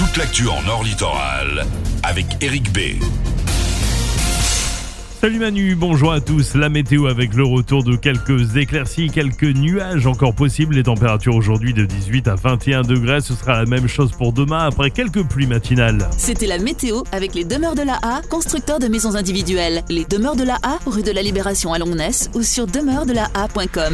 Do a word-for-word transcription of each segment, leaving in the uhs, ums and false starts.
toute l'actu en Nord Littoral avec Eric B. Salut Manu, bonjour à tous. La météo avec le retour de quelques éclaircies, quelques nuages encore possibles. Les températures aujourd'hui de dix-huit à vingt et un degrés. Ce sera la même chose pour demain après quelques pluies matinales. C'était la météo avec les demeures de la A, constructeurs de maisons individuelles. Les demeures de la A, rue de la Libération à Longness ou sur demeures de la a point com.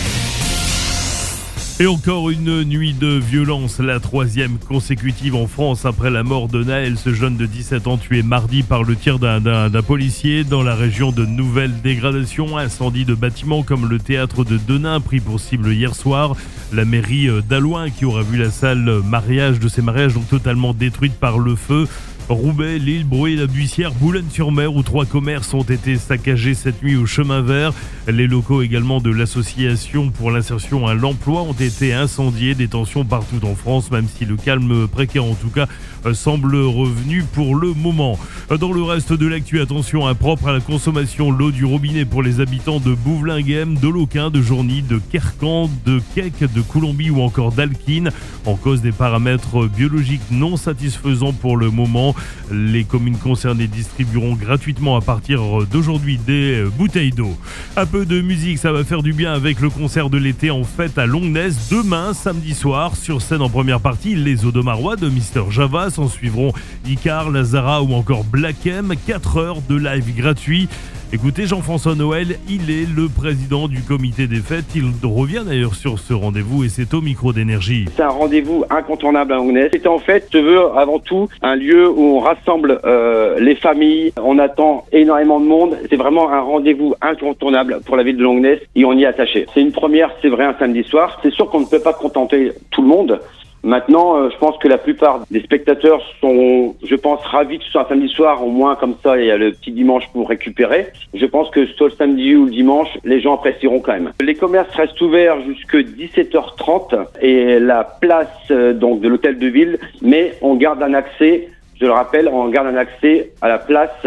Et encore une nuit de violence, la troisième consécutive en France après la mort de Naël, ce jeune de dix-sept ans tué mardi par le tir d'un, d'un, d'un policier dans la région de nouvelles dégradations. Incendie de bâtiments comme le théâtre de Denain pris pour cible hier soir. La mairie d'Alouin qui aura vu la salle mariage de ces mariages donc totalement détruite par le feu. Roubaix, Lille, Bruy, la Buissière, Boulogne-sur-Mer où trois commerces ont été saccagés cette nuit au chemin vert. Les locaux également de l'association pour l'insertion à l'emploi ont été incendiés. Des tensions partout en France, même si le calme précaire en tout cas semble revenu pour le moment. Dans le reste de l'actu, attention impropre à la consommation, l'eau du robinet pour les habitants de Bouvelinghem, de Loquin, de Journy, de Kercan, de Quec, de Colombie ou encore d'Alquine. En cause des paramètres biologiques non satisfaisants pour le moment. Les communes concernées distribueront gratuitement à partir d'aujourd'hui des bouteilles d'eau. Un peu de musique, ça va faire du bien avec le concert de l'été en fête à Longness demain, samedi soir. Sur scène en première partie, les Odomarois de Mister Java. S'en suivront Icar, Lazara ou encore Black M. quatre heures de live gratuit. Écoutez, Jean-François Noël, il est le président du comité des fêtes. Il revient d'ailleurs sur ce rendez-vous et c'est au micro d'Énergie. C'est un rendez-vous incontournable à Longness. C'est en fait, je veux avant tout un lieu où on rassemble euh, les familles. On attend énormément de monde. C'est vraiment un rendez-vous incontournable pour la ville de Longness et on y est attaché. C'est une première, c'est vrai, un samedi soir. C'est sûr qu'on ne peut pas contenter tout le monde. Maintenant, euh, je pense que la plupart des spectateurs sont, je pense, ravis que ce soit un samedi soir. Au moins, comme ça, il y a le petit dimanche pour récupérer. Je pense que soit le samedi ou le dimanche, les gens apprécieront quand même. Les commerces restent ouverts jusque dix-sept heures trente et la place euh, donc de l'hôtel de ville, mais on garde un accès, je le rappelle, on garde un accès à la place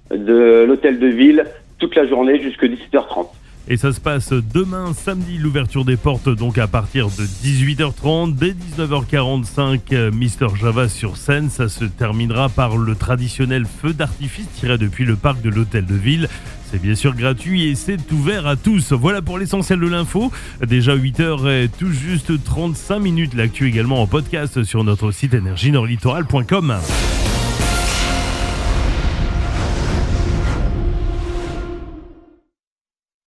de l'hôtel de ville toute la journée jusque dix-sept heures trente. Et ça se passe demain, samedi, l'ouverture des portes donc à partir de dix-huit heures trente. Dès dix-neuf heures quarante-cinq, Mister Java sur scène. Ça se terminera par le traditionnel feu d'artifice tiré depuis le parc de l'hôtel de ville. C'est bien sûr gratuit et c'est ouvert à tous. Voilà pour l'essentiel de l'info. Déjà huit heures et tout juste trente-cinq minutes. L'actu également en podcast sur notre site énergie nord littoral point com.